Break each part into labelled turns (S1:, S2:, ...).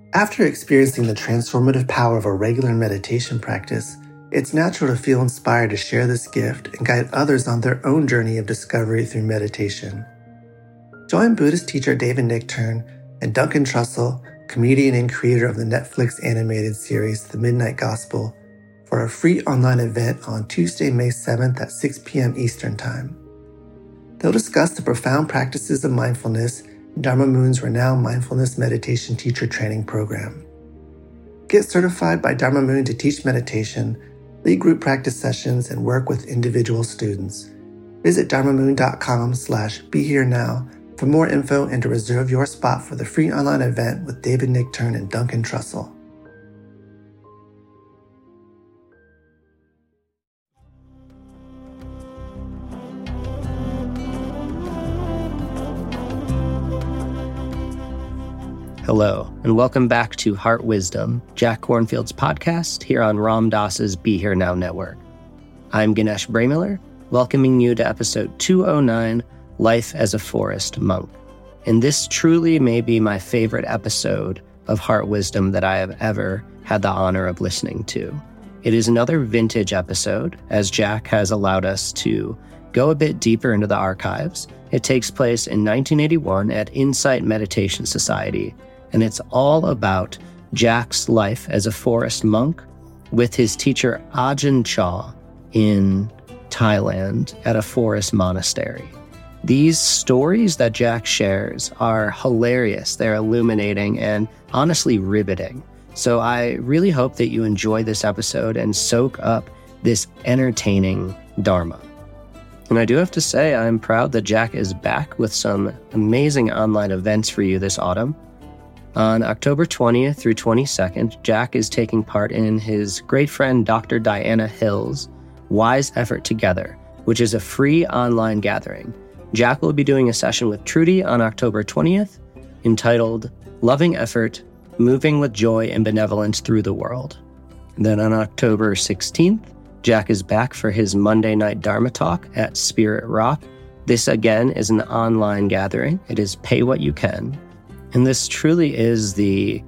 S1: After experiencing the transformative power of a regular meditation practice, it's natural to feel inspired to share this gift and guide others on their own journey of discovery through meditation. Join Buddhist teacher David Nichtern and Duncan Trussell, comedian and creator of the Netflix animated series The Midnight Gospel, for a free online event on Tuesday, May 7th at 6 p.m. Eastern Time. They'll discuss the profound practices of mindfulness in Dharma Moon's renowned mindfulness meditation teacher training program. Get certified by Dharma Moon to teach meditation, lead group practice sessions, and work with individual students. Visit dharmamoon.com/BeHereNow for more info and to reserve your spot for the free online event with David Nichtern and Duncan Trussell.
S2: Hello, and welcome back to Heart Wisdom, Jack Kornfield's podcast here on Ram Dass's Be Here Now network. I'm Ganesh Bremiller, welcoming you to episode 209, Life as a Forest Monk. And this truly may be my favorite episode of Heart Wisdom that I have ever had the honor of listening to. It is another vintage episode, as Jack has allowed us to go a bit deeper into the archives. It takes place in 1981 at Insight Meditation Society, and it's all about Jack's life as a forest monk with his teacher Ajahn Chah in Thailand at a forest monastery. These stories that Jack shares are hilarious. They're illuminating and honestly riveting. So I really hope that you enjoy this episode and soak up this entertaining Dharma. And I do have to say, I'm proud that Jack is back with some amazing online events for you this autumn. On October 20th through 22nd, Jack is taking part in his great friend Dr. Diana Hill's Wise Effort Together, which is a free online gathering. Jack will be doing a session with Trudy on October 20th, entitled Loving Effort, Moving with Joy and Benevolence Through the World. And then on October 16th, Jack is back for his Monday night Dharma talk at Spirit Rock. This again is an online gathering. It is pay what you can. And this truly is the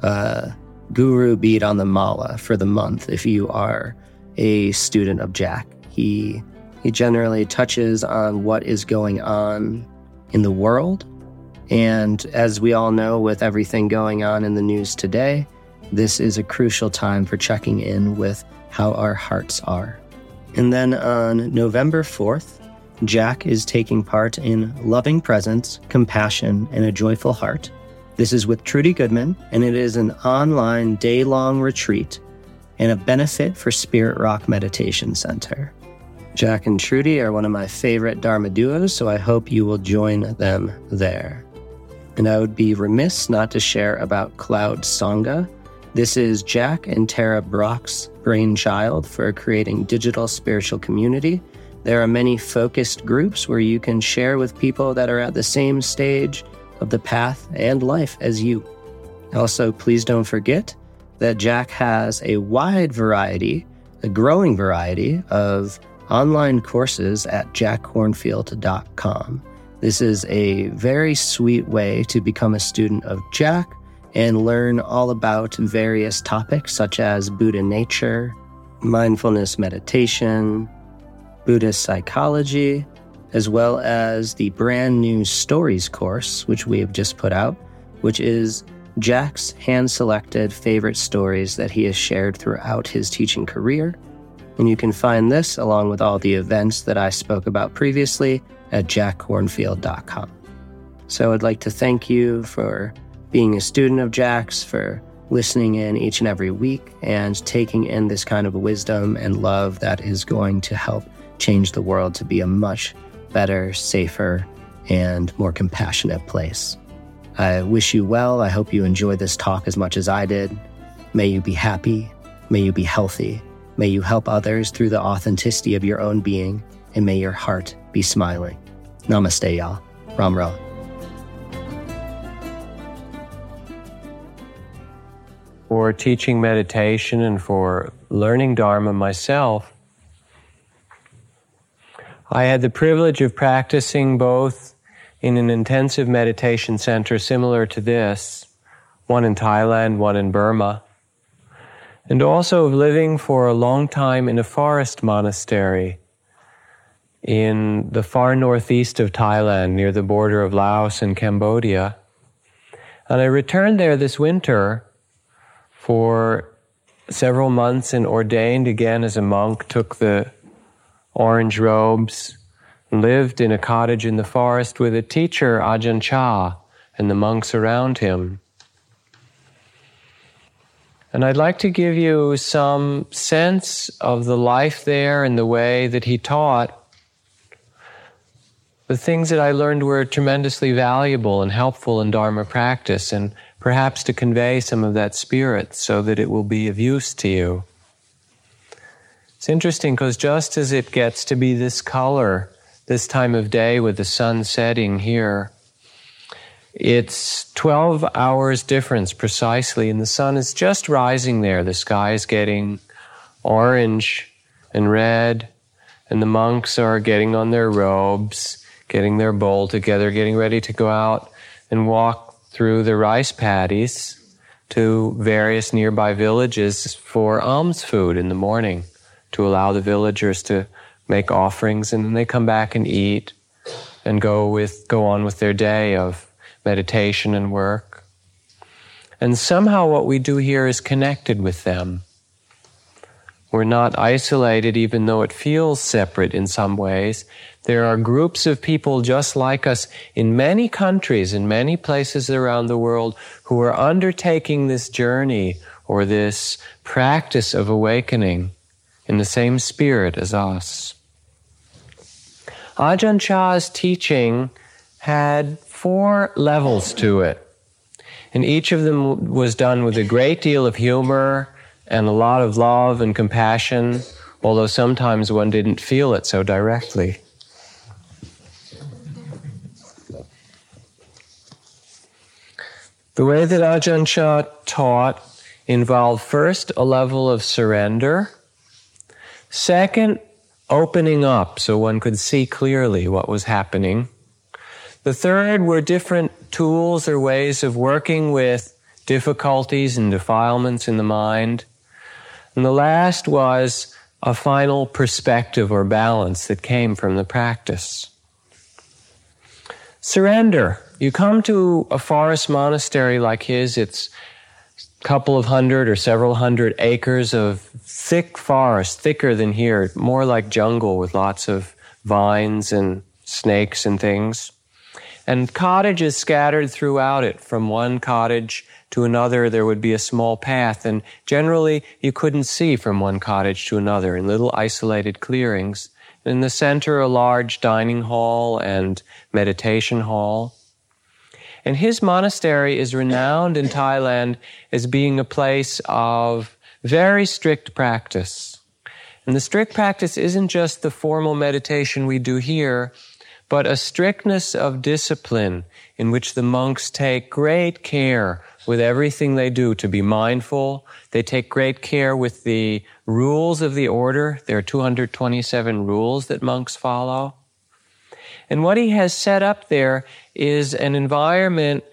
S2: guru bead on the mala for the month if you are a student of Jack. He generally touches on what is going on in the world. And as we all know, with everything going on in the news today, this is a crucial time for checking in with how our hearts are. And then on November 4th, Jack is taking part in Loving Presence, Compassion, and a Joyful Heart. This is with Trudy Goodman, and it is an online day-long retreat and a benefit for Spirit Rock Meditation Center. Jack and Trudy are one of my favorite Dharma duos, so I hope you will join them there. And I would be remiss not to share about Cloud Sangha. This is Jack and Tara Brock's brainchild for creating digital spiritual community. There are many focused groups where you can share with people that are at the same stage of the path and life as you. Also, please don't forget that Jack has a wide variety, a growing variety of online courses at jackkornfield.com. This is a very sweet way to become a student of Jack and learn all about various topics such as Buddha nature, mindfulness meditation, Buddhist psychology, as well as the brand new Stories course, which we have just put out, which is Jack's hand-selected favorite stories that he has shared throughout his teaching career. And you can find this along with all the events that I spoke about previously at jackkornfield.com. So I'd like to thank you for being a student of Jack's, for listening in each and every week and taking in this kind of wisdom and love that is going to help change the world to be a much better, safer, and more compassionate place. I wish you well. I hope you enjoy this talk as much as I did. May you be happy. May you be healthy. May you help others through the authenticity of your own being, and may your heart be smiling. Namaste, y'all. Ram Ra.
S3: For teaching meditation and for learning Dharma myself, I had the privilege of practicing both in an intensive meditation center similar to this, one in Thailand, one in Burma, and also of living for a long time in a forest monastery in the far northeast of Thailand, near the border of Laos and Cambodia. And I returned there this winter for several months and ordained again as a monk, took the orange robes, and lived in a cottage in the forest with a teacher, Ajahn Chah, and the monks around him. And I'd like to give you some sense of the life there and the way that he taught. The things that I learned were tremendously valuable and helpful in Dharma practice, and perhaps to convey some of that spirit so that it will be of use to you. It's interesting because just as it gets to be this color, this time of day with the sun setting here, it's 12 hours difference precisely, and the sun is just rising there. The sky is getting orange and red, and the monks are getting on their robes, getting their bowl together, getting ready to go out and walk through the rice paddies to various nearby villages for alms food in the morning, to allow the villagers to make offerings, and then they come back and eat and go on with their day of meditation and work. And somehow what we do here is connected with them. We're not isolated, even though it feels separate in some ways. There are groups of people just like us in many countries, in many places around the world, who are undertaking this journey or this practice of awakening in the same spirit as us. Ajahn Chah's teaching had 4 levels to it, and each of them was done with a great deal of humor and a lot of love and compassion, although sometimes one didn't feel it so directly. The way that Ajahn Chah taught involved first a level of surrender, second, opening up so one could see clearly what was happening. The third were different tools or ways of working with difficulties and defilements in the mind. And the last was a final perspective or balance that came from the practice. Surrender. You come to a forest monastery like his, it's a couple of hundred or several hundred acres of thick forest, thicker than here, more like jungle with lots of vines and snakes and things. And cottages scattered throughout it. From one cottage to another, there would be a small path, and generally you couldn't see from one cottage to another in little isolated clearings. In the center, a large dining hall and meditation hall. And his monastery is renowned in Thailand as being a place of very strict practice. And the strict practice isn't just the formal meditation we do here, but a strictness of discipline in which the monks take great care with everything they do to be mindful. They take great care with the rules of the order. There are 227 rules that monks follow. And what he has set up there is an environment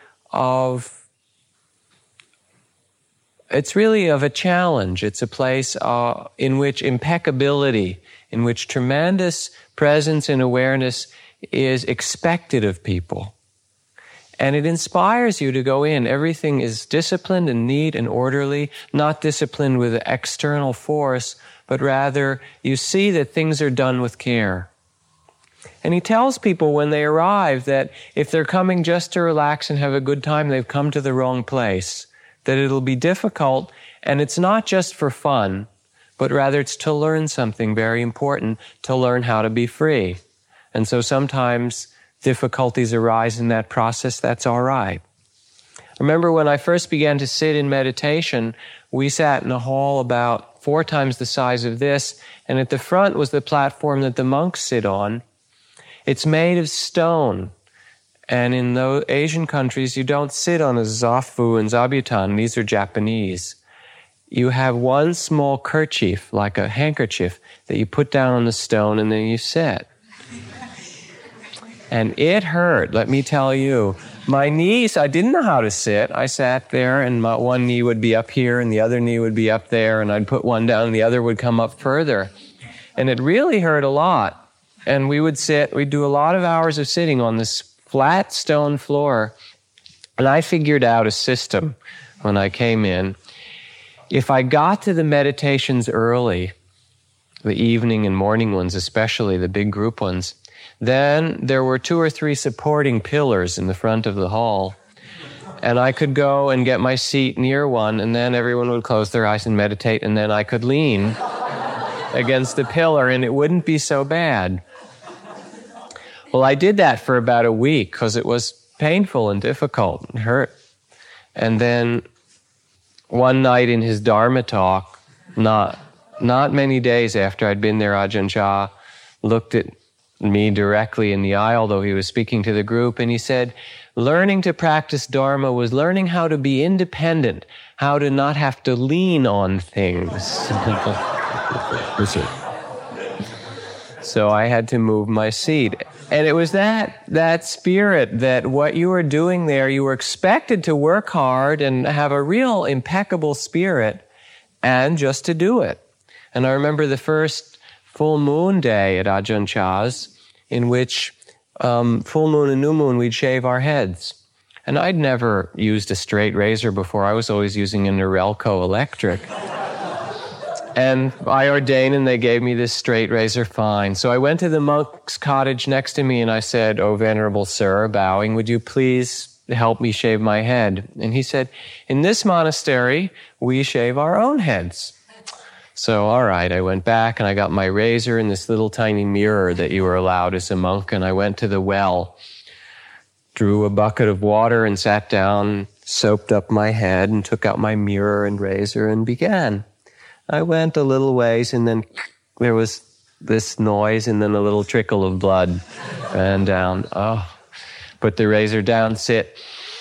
S3: it's really of a challenge. It's a place in which impeccability, in which tremendous presence and awareness is expected of people. And it inspires you to go in. Everything is disciplined and neat and orderly, not disciplined with external force, but rather you see that things are done with care. And he tells people when they arrive that if they're coming just to relax and have a good time, they've come to the wrong place, that it'll be difficult, and it's not just for fun, but rather it's to learn something very important, to learn how to be free. And so sometimes difficulties arise in that process. That's all right. Remember when I first began to sit in meditation, we sat in a hall about 4 times the size of this, and at the front was the platform that the monks sit on. It's made of stone. And in those Asian countries, you don't sit on a zafu and zabuton. These are Japanese. You have one small kerchief, like a handkerchief, that you put down on the stone and then you sit. And it hurt, let me tell you. my knees, I didn't know how to sit. I sat there, and my one knee would be up here, and the other knee would be up there, and I'd put one down, and the other would come up further. And it really hurt a lot. And we would sit, we'd do a lot of hours of sitting on this flat stone floor. And I figured out a system when I came in. If I got to the meditations early, the evening and morning ones especially, the big group ones, then there were 2 or 3 supporting pillars in the front of the hall. And I could go and get my seat near one, and then everyone would close their eyes and meditate, and then I could lean against the pillar, and it wouldn't be so bad. Well, I did that for about a week because it was painful and difficult and hurt. And then one night in his Dharma talk, not many days after I'd been there, Ajahn Chah looked at me directly in the eye, although he was speaking to the group, and he said, learning to practice Dharma was learning how to be independent, how to not have to lean on things. So I had to move my seat. And it was that spirit, that what you were doing there, you were expected to work hard and have a real impeccable spirit, and just to do it. And I remember the first full moon day at Ajahn Chah's, in which full moon and new moon, we'd shave our heads. And I'd never used a straight razor before. I was always using a Norelco electric. And I ordained, and they gave me this straight razor, fine. So I went to the monk's cottage next to me, and I said, "Oh, Venerable Sir," bowing, "would you please help me shave my head?" And he said, "In this monastery, we shave our own heads." So, all right, I went back, and I got my razor and this little tiny mirror that you were allowed as a monk, and I went to the well, drew a bucket of water and sat down, soaped up my head, and took out my mirror and razor and began. I went a little ways, and then there was this noise, and then a little trickle of blood ran down. Oh, put the razor down, sit,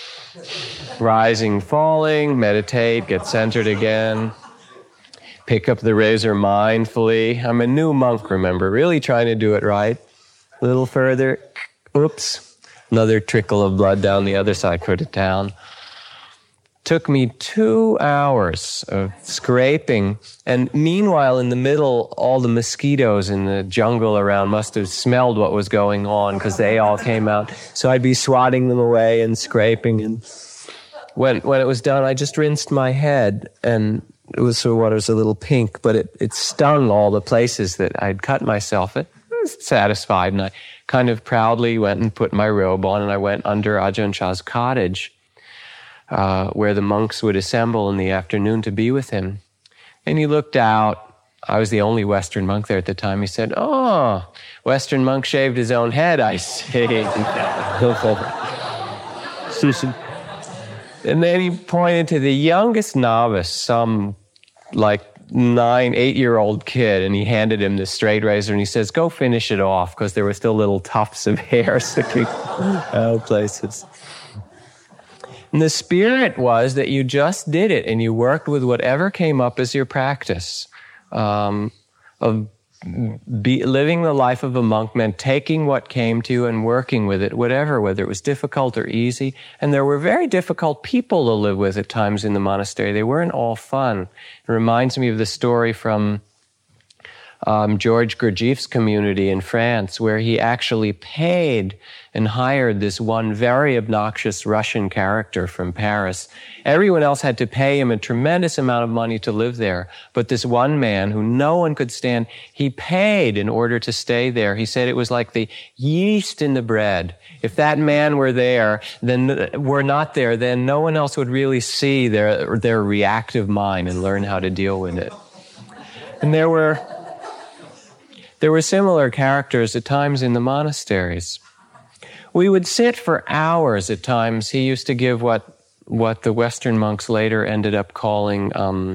S3: rising, falling, meditate, get centered again, pick up the razor mindfully. I'm a new monk, remember, really trying to do it right. A little further, oops, another trickle of blood down the other side, put it down. Took me 2 hours of scraping, and meanwhile, in the middle, all the mosquitoes in the jungle around must have smelled what was going on, because they all came out. So I'd be swatting them away and scraping, and when it was done, I just rinsed my head, and it was so water was a little pink, but it stung all the places that I'd cut myself. I was satisfied, and I kind of proudly went and put my robe on, and I went under Ajahn Chah's cottage, where the monks would assemble in the afternoon to be with him. And he looked out. I was the only Western monk there at the time. He said, "Oh, Western monk shaved his own head, I see." And then he pointed to the youngest novice, some like 8-year-old kid, and he handed him the straight razor, and he says, "Go finish it off," because there were still little tufts of hair sticking out places. And the spirit was that you just did it, and you worked with whatever came up as your practice. Living the life of a monk meant taking what came to you and working with it, whatever, whether it was difficult or easy. And there were very difficult people to live with at times in the monastery. They weren't all fun. It reminds me of the story from George Gurdjieff's community in France, where he actually paid and hired this one very obnoxious Russian character from Paris. Everyone else had to pay him a tremendous amount of money to live there, but this one man who no one could stand, he paid in order to stay there. He said it was like the yeast in the bread. If that man were there, were not there, then no one else would really see their reactive mind and learn how to deal with it. And there were similar characters at times in the monasteries. We would sit for hours at times. He used to give what the Western monks later ended up calling,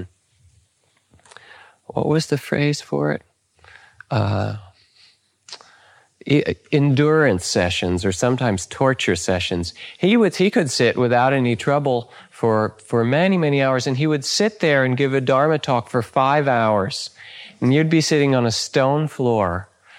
S3: what was the phrase for it? Endurance sessions, or sometimes torture sessions. He could sit without any trouble for many, many hours, and he would sit there and give a Dharma talk for 5 hours. And you'd be sitting on a stone floor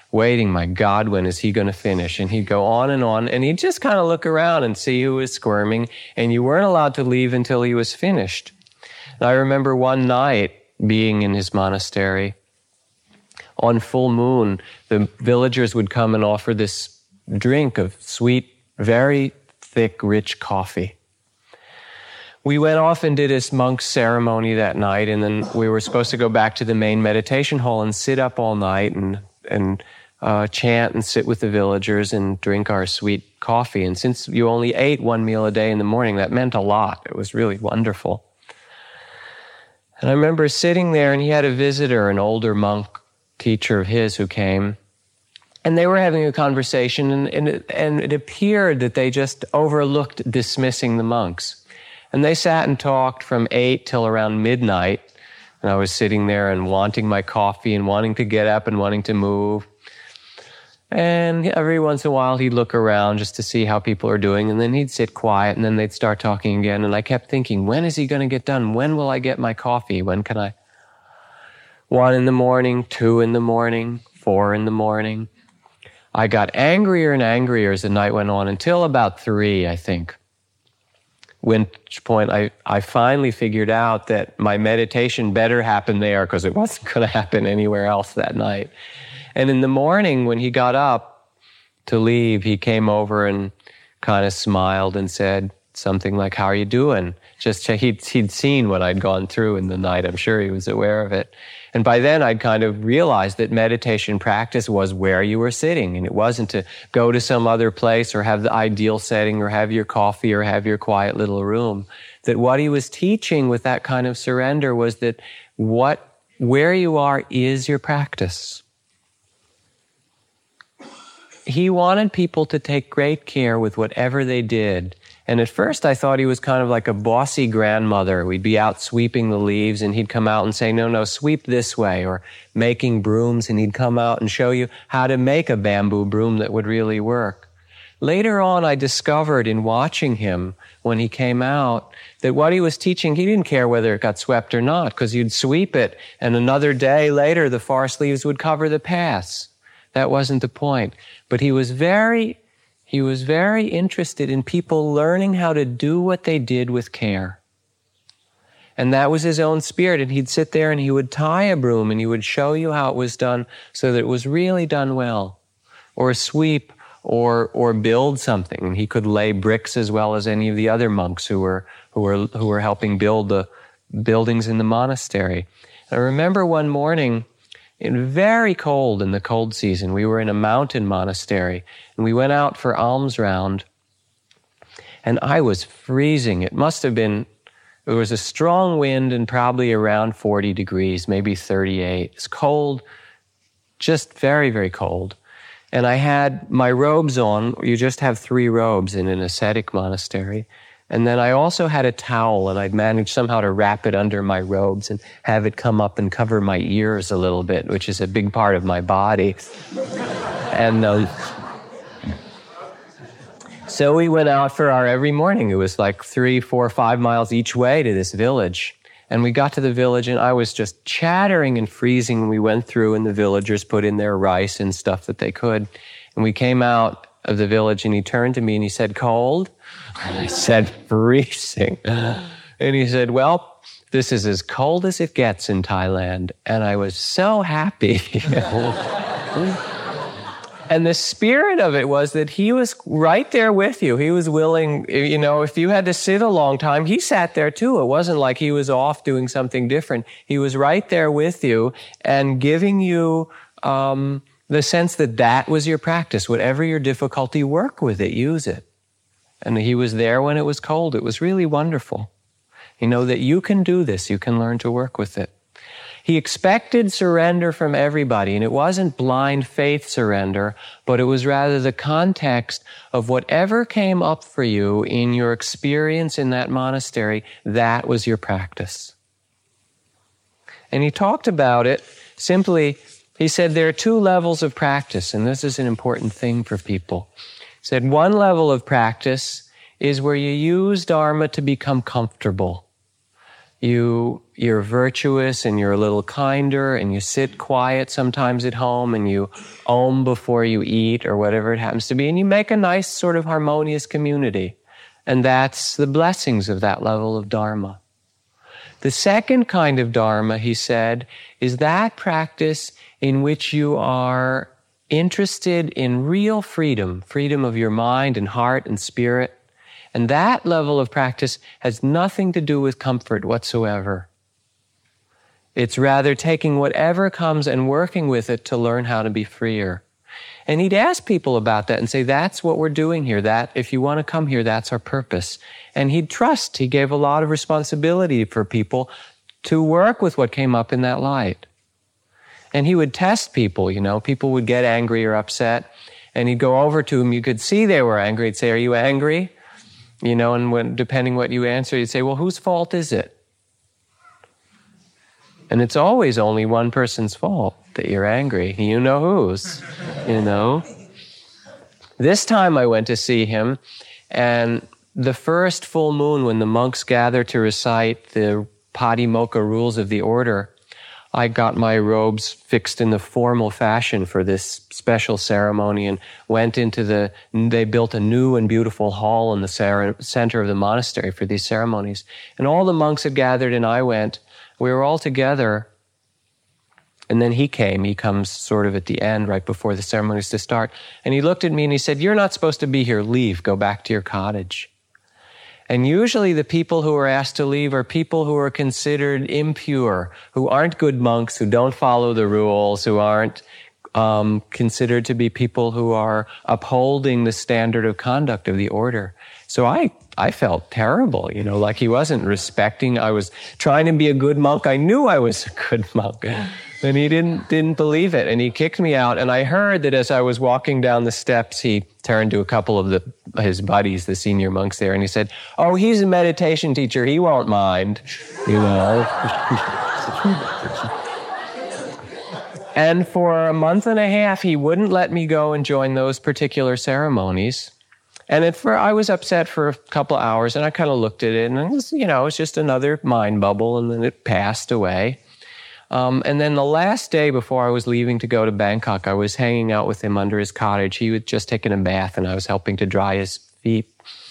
S3: waiting, my God, when is he going to finish? And he'd go on, and he'd just kind of look around and see who was squirming, and you weren't allowed to leave until he was finished. And I remember one night being in his monastery. On full moon, the villagers would come and offer this drink of sweet, very thick, rich coffee. We went off and did this monk's ceremony that night, and then we were supposed to go back to the main meditation hall and sit up all night and chant and sit with the villagers and drink our sweet coffee. And since you only ate one meal a day in the morning, that meant a lot. It was really wonderful. And I remember sitting there, and he had a visitor, an older monk teacher of his who came, and they were having a conversation, and it appeared that they just overlooked dismissing the monks. And they sat and talked from 8 till around midnight, and I was sitting there and wanting my coffee and wanting to get up and wanting to move. And every once in a while he'd look around just to see how people are doing, and then he'd sit quiet, and then they'd start talking again. And I kept thinking, when is he going to get done? When will I get my coffee? When can I? 1 in the morning, 2 in the morning, 4 in the morning. I got angrier and angrier as the night went on until about 3, I think. Which point I finally figured out that my meditation better happen there because it wasn't going to happen anywhere else that night. And in the morning, when he got up to leave, he came over and kind of smiled and said something like, "How are you doing?" Just he'd seen what I'd gone through in the night. I'm sure he was aware of it. And by then, I'd kind of realized that meditation practice was where you were sitting, and it wasn't to go to some other place or have the ideal setting or have your coffee or have your quiet little room. That what he was teaching with that kind of surrender was that where you are is your practice. He wanted people to take great care with whatever they did. And at first I thought he was kind of like a bossy grandmother. We'd be out sweeping the leaves, and he'd come out and say, no, sweep this way, or making brooms, and he'd come out and show you how to make a bamboo broom that would really work. Later on, I discovered in watching him when he came out that what he was teaching, he didn't care whether it got swept or not, because you'd sweep it, and another day later, the forest leaves would cover the paths. That wasn't the point. But he was very interested in people learning how to do what they did with care. And that was his own spirit. And he'd sit there and he would tie a broom and he would show you how it was done so that it was really done well. Or sweep or build something. And he could lay bricks as well as any of the other monks who were helping build the buildings in the monastery. I remember one morning, very cold in the cold season, we were in a mountain monastery, and we went out for alms round, and I was freezing. It was a strong wind and probably around 40 degrees, maybe 38. It's cold, just very, very cold. And I had my robes on. You just have 3 robes in an ascetic monastery. And then I also had a towel, and I'd managed somehow to wrap it under my robes and have it come up and cover my ears a little bit, which is a big part of my body. And so we went out for our every morning. It was like 3, 4, 5 miles each way to this village. And we got to the village, and I was just chattering and freezing. And we went through, and the villagers put in their rice and stuff that they could. And we came out of the village, and he turned to me and he said, "Cold?" And I said, "Freezing." And he said, "Well, this is as cold as it gets in Thailand." And I was so happy. And the spirit of it was that he was right there with you. He was willing, if you had to sit a long time, he sat there too. It wasn't like he was off doing something different. He was right there with you and giving you the sense that was your practice. Whatever your difficulty, work with it, use it. And he was there when it was cold. It was really wonderful. That you can do this. You can learn to work with it. He expected surrender from everybody, and it wasn't blind faith surrender, but it was rather the context of whatever came up for you in your experience in that monastery, that was your practice. And he talked about it simply. He said there are 2 levels of practice, and this is an important thing for people. He said one level of practice is where you use Dharma to become comfortable. you're virtuous and you're a little kinder and you sit quiet sometimes at home and you om before you eat or whatever it happens to be, and you make a nice sort of harmonious community. And that's the blessings of that level of Dharma. The second kind of Dharma, he said, is that practice in which you are interested in real freedom, freedom of your mind and heart and spirit. And that level of practice has nothing to do with comfort whatsoever. It's rather taking whatever comes and working with it to learn how to be freer. And he'd ask people about that and say, that's what we're doing here. That, if you want to come here, that's our purpose. And he'd trust. He gave a lot of responsibility for people to work with what came up in that light. And he would test people, people would get angry or upset, and he'd go over to them. You could see they were angry. He'd say, are you angry? And depending what you answer, he'd say, well, whose fault is it? And it's always only one person's fault that you're angry. You know whose, This time I went to see him, and the first full moon when the monks gather to recite the Patimokkha rules of the order, I got my robes fixed in the formal fashion for this special ceremony and went into they built a new and beautiful hall in the center of the monastery for these ceremonies. And all the monks had gathered and I went. We were all together. And then he comes sort of at the end, right before the ceremonies to start. And he looked at me and he said, you're not supposed to be here. Leave. Go back to your cottage. And usually the people who are asked to leave are people who are considered impure, who aren't good monks, who don't follow the rules, who aren't considered to be people who are upholding the standard of conduct of the order. So I felt terrible, like he wasn't respecting. I was trying to be a good monk. I knew I was a good monk. And he didn't believe it. And he kicked me out. And I heard that as I was walking down the steps, he turned to a couple of his buddies, the senior monks there, and he said, oh, he's a meditation teacher. He won't mind, And for a month and a half, he wouldn't let me go and join those particular ceremonies. And I was upset for a couple of hours, and I kind of looked at it, and it was, it was just another mind bubble, and then it passed away. And then the last day before I was leaving to go to Bangkok, I was hanging out with him under his cottage. He had just taken a bath, and I was helping to dry his feet.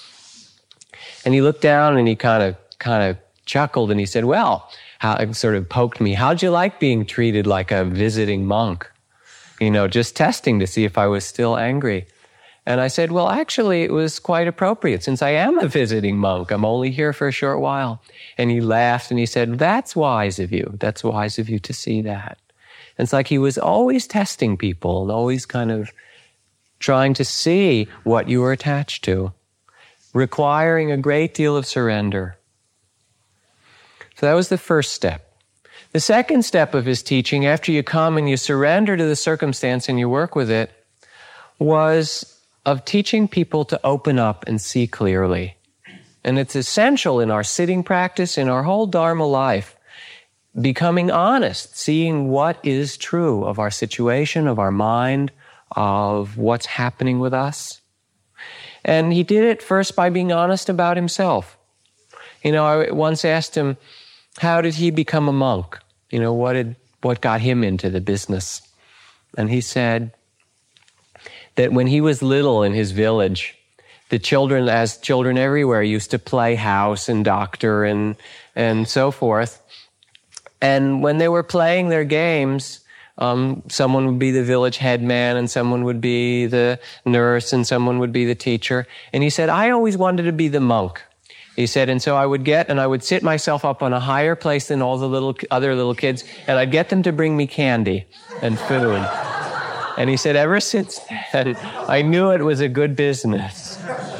S3: And he looked down, and he kind of chuckled, and he said, well, sort of poked me, how'd you like being treated like a visiting monk? Just testing to see if I was still angry. And I said, well, actually, it was quite appropriate since I am a visiting monk. I'm only here for a short while. And he laughed and he said, that's wise of you. That's wise of you to see that. And it's like he was always testing people and always kind of trying to see what you were attached to, requiring a great deal of surrender. So that was the first step. The second step of his teaching, after you come and you surrender to the circumstance and you work with it, was of teaching people to open up and see clearly. And it's essential in our sitting practice, in our whole Dharma life, becoming honest, seeing what is true of our situation, of our mind, of what's happening with us. And he did it first by being honest about himself. I once asked him, how did he become a monk? What got him into the business? And he said that when he was little in his village, the children, as children everywhere, used to play house and doctor and so forth. And when they were playing their games, someone would be the village headman and someone would be the nurse and someone would be the teacher. And he said, I always wanted to be the monk. He said, and so I would sit myself up on a higher place than all the other little kids, and I'd get them to bring me candy and food. And he said, ever since then, I knew it was a good business.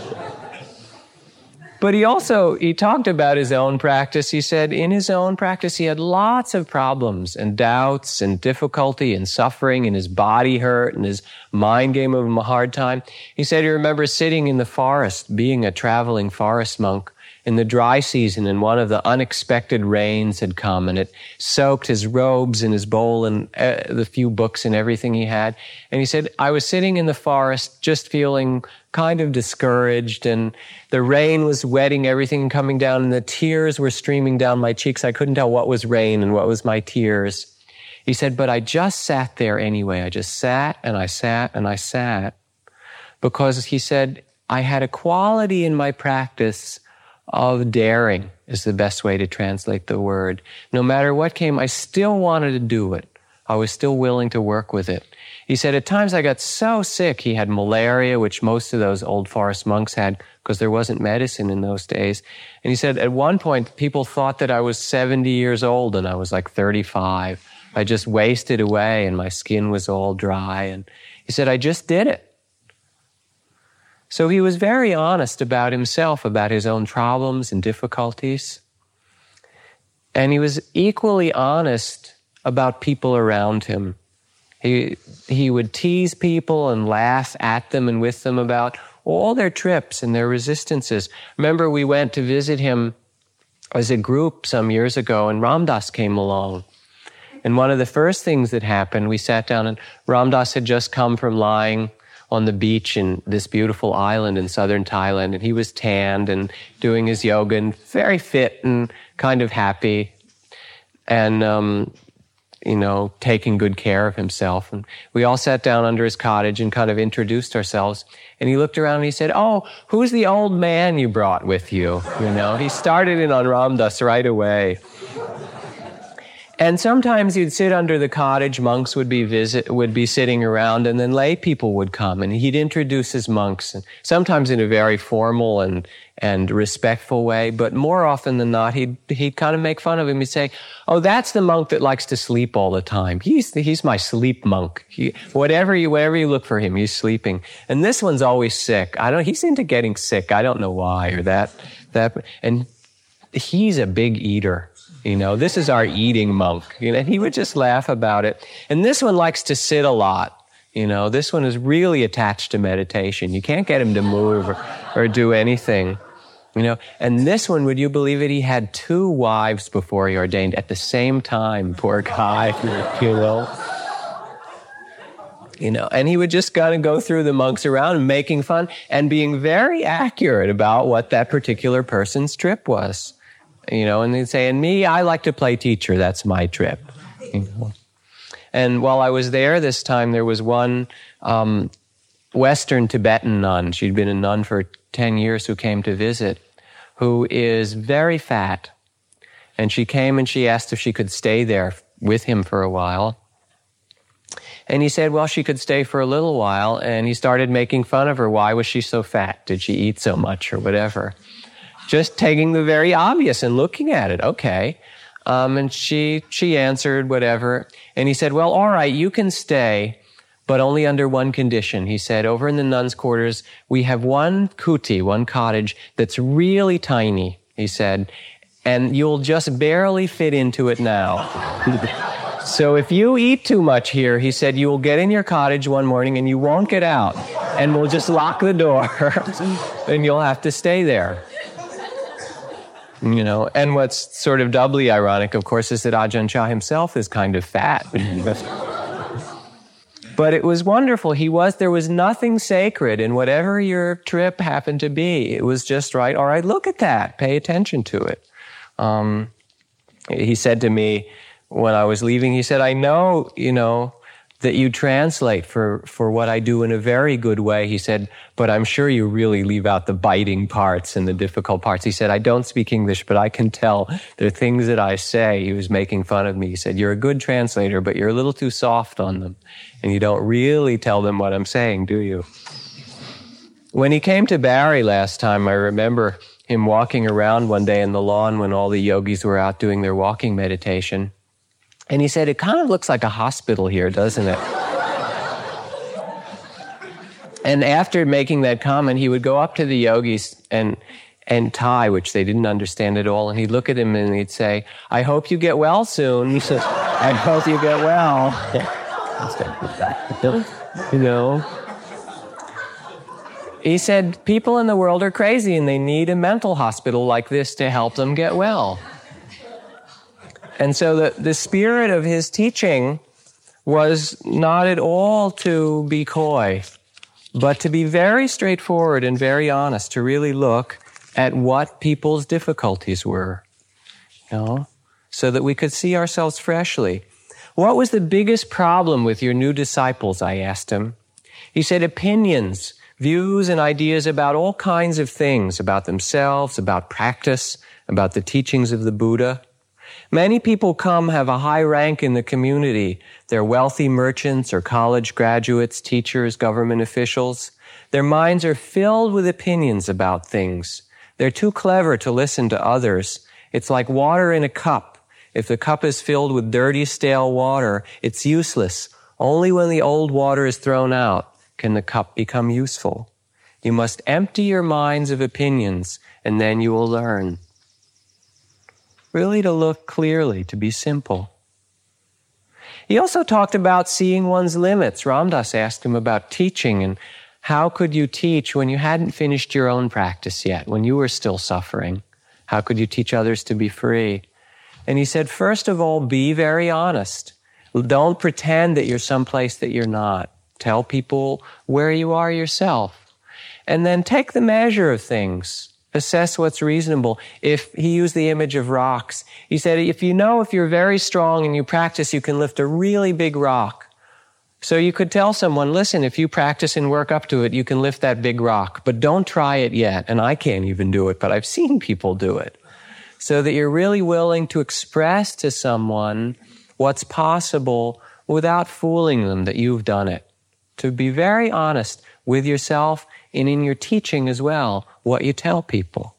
S3: But he talked about his own practice. He said in his own practice, he had lots of problems and doubts and difficulty and suffering, and his body hurt and his mind gave him a hard time. He said he remembers sitting in the forest, being a traveling forest monk, in the dry season, and one of the unexpected rains had come, and it soaked his robes and his bowl and the few books and everything he had. And he said, I was sitting in the forest just feeling kind of discouraged, and the rain was wetting everything and coming down, and the tears were streaming down my cheeks. I couldn't tell what was rain and what was my tears. He said, but I just sat there anyway. I just sat and I sat and I sat, because he said, I had a quality in my practice of daring, is the best way to translate the word. No matter what came, I still wanted to do it. I was still willing to work with it. He said, at times I got so sick. He had malaria, which most of those old forest monks had, because there wasn't medicine in those days. And he said, at one point, people thought that I was 70 years old, and I was like 35. I just wasted away, and my skin was all dry. And he said, I just did it. So he was very honest about himself, about his own problems and difficulties. And he was equally honest about people around him. He would tease people and laugh at them and with them about all their trips and their resistances. Remember, we went to visit him as a group some years ago, and Ram Dass came along. And one of the first things that happened, we sat down, and Ram Dass had just come from lying on the beach in this beautiful island in southern Thailand, and he was tanned and doing his yoga and very fit and kind of happy and, taking good care of himself. And we all sat down under his cottage and kind of introduced ourselves. And he looked around and he said, oh, who's the old man you brought with you? He started in on Ram Dass right away. And sometimes you'd sit under the cottage, monks would be sitting around, and then lay people would come, and he'd introduce his monks, and sometimes in a very formal and respectful way, but more often than not, he'd kind of make fun of him. He'd say, oh, that's the monk that likes to sleep all the time. He's my sleep monk. Wherever you look for him, he's sleeping. And this one's always sick. He's into getting sick. I don't know why, or that. And he's a big eater. This is our eating monk. And he would just laugh about it. And this one likes to sit a lot. This one is really attached to meditation. You can't get him to move or do anything. And this one, would you believe it? He had 2 wives before he ordained at the same time. Poor guy, And he would just kind of go through the monks around and making fun and being very accurate about what that particular person's trip was. And they'd say, and me, I like to play teacher. That's my trip. And while I was there this time, there was one Western Tibetan nun. She'd been a nun for 10 years who came to visit, who is very fat. And she came and she asked if she could stay there with him for a while. And he said, well, she could stay for a little while. And he started making fun of her. Why was she so fat? Did she eat so much or whatever? Just taking the very obvious and looking at it. Okay. And she answered whatever. And he said, well, all right, you can stay, but only under one condition. He said, over in the nuns' quarters, we have one kuti, one cottage that's really tiny, he said, and you'll just barely fit into it now. So if you eat too much here, he said, you will get in your cottage one morning and you won't get out. And we'll just lock the door and you'll have to stay there. And what's sort of doubly ironic, of course, is that Ajahn Chah himself is kind of fat. But it was wonderful. There was nothing sacred in whatever your trip happened to be. It was just right. All right, look at that. Pay attention to it. He said to me when I was leaving, he said, I know, that you translate for what I do in a very good way. He said, but I'm sure you really leave out the biting parts and the difficult parts. He said, I don't speak English, but I can tell there are things that I say. He was making fun of me. He said, you're a good translator, but you're a little too soft on them. And you don't really tell them what I'm saying, do you? When he came to Barre last time, I remember him walking around one day in the lawn when all the yogis were out doing their walking meditation. And he said, it kind of looks like a hospital here, doesn't it? And after making that comment, he would go up to the yogis and Thai, which they didn't understand at all, and he'd look at him and he'd say, I hope you get well soon. I hope you get well. He said, people in the world are crazy and they need a mental hospital like this to help them get well. And so the spirit of his teaching was not at all to be coy, but to be very straightforward and very honest, to really look at what people's difficulties were, so that we could see ourselves freshly. What was the biggest problem with your new disciples, I asked him. He said, opinions, views and ideas about all kinds of things, about themselves, about practice, about the teachings of the Buddha. Many people have a high rank in the community. They're wealthy merchants or college graduates, teachers, government officials. Their minds are filled with opinions about things. They're too clever to listen to others. It's like water in a cup. If the cup is filled with dirty, stale water, it's useless. Only when the old water is thrown out can the cup become useful. You must empty your minds of opinions, and then you will learn. Really to look clearly, to be simple. He also talked about seeing one's limits. Ram Dass asked him about teaching and how could you teach when you hadn't finished your own practice yet, when you were still suffering? How could you teach others to be free? And he said, first of all, be very honest. Don't pretend that you're someplace that you're not. Tell people where you are yourself. And then take the measure of things. Assess what's reasonable. If he used the image of rocks, he said, if you're very strong and you practice, you can lift a really big rock. So you could tell someone, listen, if you practice and work up to it, you can lift that big rock, but don't try it yet. And I can't even do it, but I've seen people do it. So that you're really willing to express to someone what's possible without fooling them that you've done it. To be very honest with yourself and in your teaching as well, what you tell people.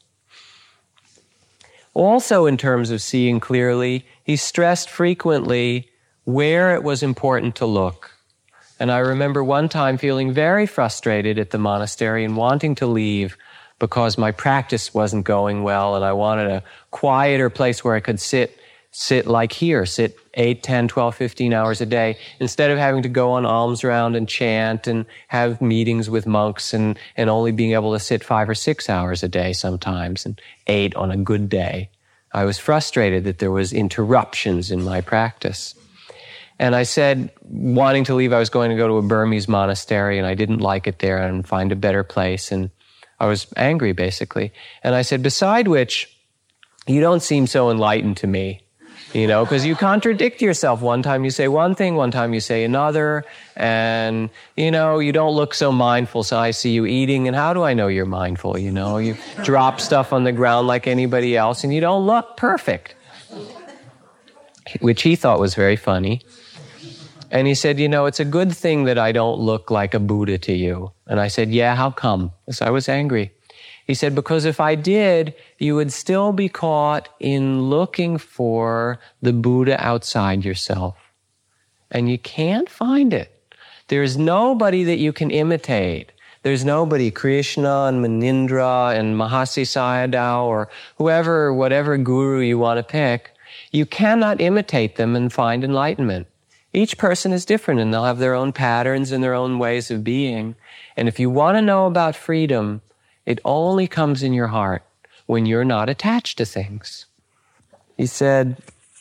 S3: Also, in terms of seeing clearly, he stressed frequently where it was important to look. And I remember one time feeling very frustrated at the monastery and wanting to leave because my practice wasn't going well and I wanted a quieter place where I could sit like here, sit 8, 10, 12, 15 hours a day, instead of having to go on alms round and chant and have meetings with monks and only being able to sit 5 or 6 hours a day sometimes and 8 on a good day. I was frustrated that there was interruptions in my practice. And I said, wanting to leave, I was going to go to a Burmese monastery and I didn't like it there and find a better place. And I was angry, basically. And I said, beside which, you don't seem so enlightened to me. Because you contradict yourself. One time you say one thing, one time you say another, and, you don't look so mindful, so I see you eating, and how do I know you're mindful, You drop stuff on the ground like anybody else, and you don't look perfect. Which he thought was very funny. And he said, it's a good thing that I don't look like a Buddha to you. And I said, yeah, how come? Because I was angry. He said, because if I did, you would still be caught in looking for the Buddha outside yourself. And you can't find it. There's nobody that you can imitate. There's nobody, Krishna and Munindra and Mahasi Sayadaw or whoever, whatever guru you want to pick. You cannot imitate them and find enlightenment. Each person is different and they'll have their own patterns and their own ways of being. And if you want to know about freedom, it only comes in your heart when you're not attached to things. He said,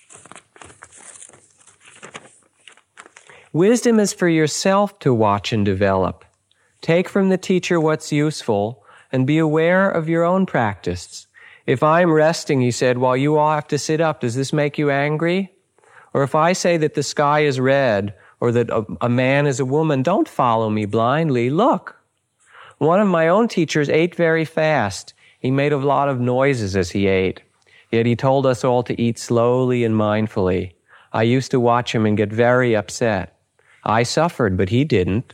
S3: wisdom is for yourself to watch and develop. Take from the teacher what's useful and be aware of your own practice. If I'm resting, he said, while you all have to sit up, does this make you angry? Or if I say that the sky is red or that a man is a woman, don't follow me blindly. Look. One of my own teachers ate very fast. He made a lot of noises as he ate. Yet he told us all to eat slowly and mindfully. I used to watch him and get very upset. I suffered, but he didn't.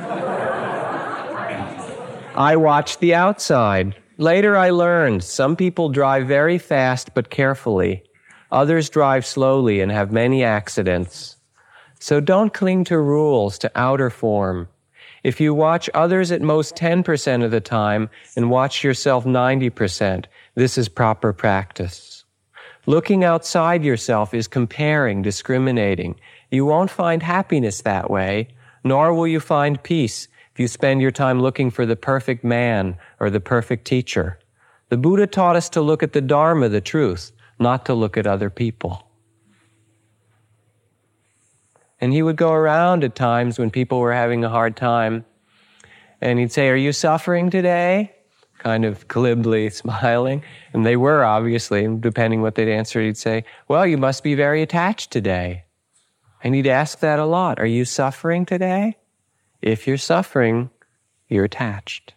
S3: I watched the outside. Later I learned some people drive very fast but carefully. Others drive slowly and have many accidents. So don't cling to rules, to outer form. If you watch others at most 10% of the time and watch yourself 90%, this is proper practice. Looking outside yourself is comparing, discriminating. You won't find happiness that way, nor will you find peace. if you spend your time looking for the perfect man or the perfect teacher. The Buddha taught us to look at the Dharma, the truth, not to look at other people. And he would go around at times when people were having a hard time, and he'd say, "Are you suffering today?" Kind of glibly smiling. And they were, obviously, depending what they'd answer, he'd say, "Well, you must be very attached today." And he'd ask that a lot. "Are you suffering today?" If you're suffering, you're attached.